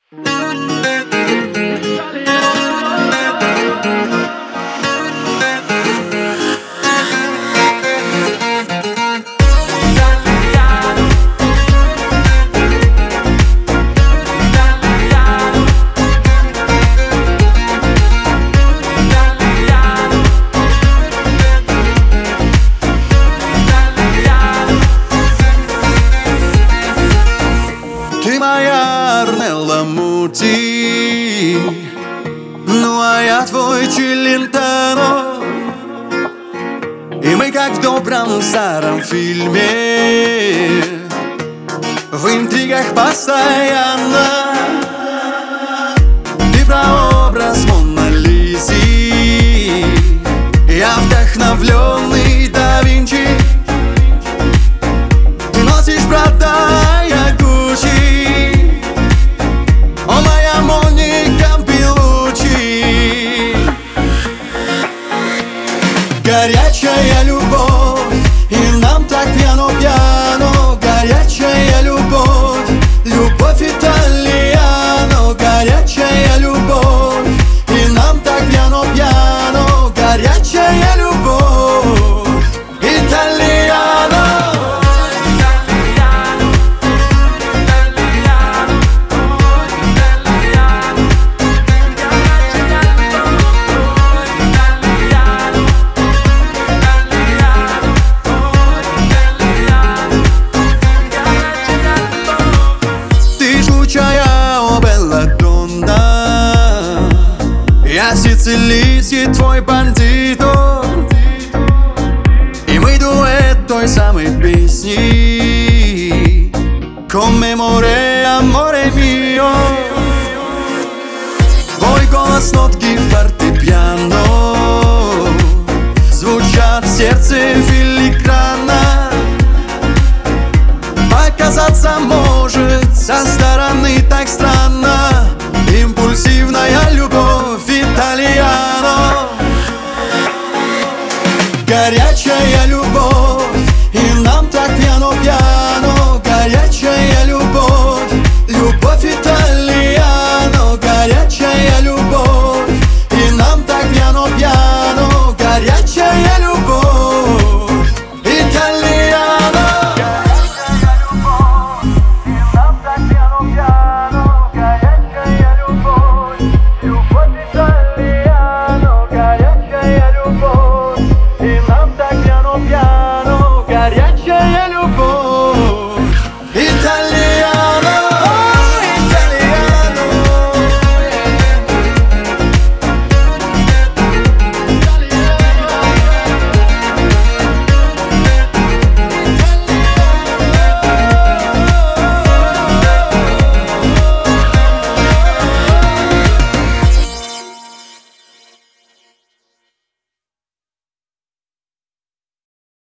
Ты моя Орнелла Мути, ну а я твой Челентано. И мы как в добром старом фильме, в интригах постоянно. Ты прообраз Мона Лизы, я вдохновленный да Винчи. Ты носишь Прада, я Гуччи, о моя Моника Беллуччи. Горячая любовь, и нам так пьяно-пьяно. Горячая любовь, любовь итальяно. Горячая любовь, и нам так пьяно-пьяно. Горячая любовь, итальяно. О, белла донна, я сицилийский твой бандито, и мы дуэт той самой песни Come more, amore mio. Твой голос, нотки фортепиано звучат в сердце филигранно. Показаться может со стороны так странно, импульсивная любовь итальяно. Горячая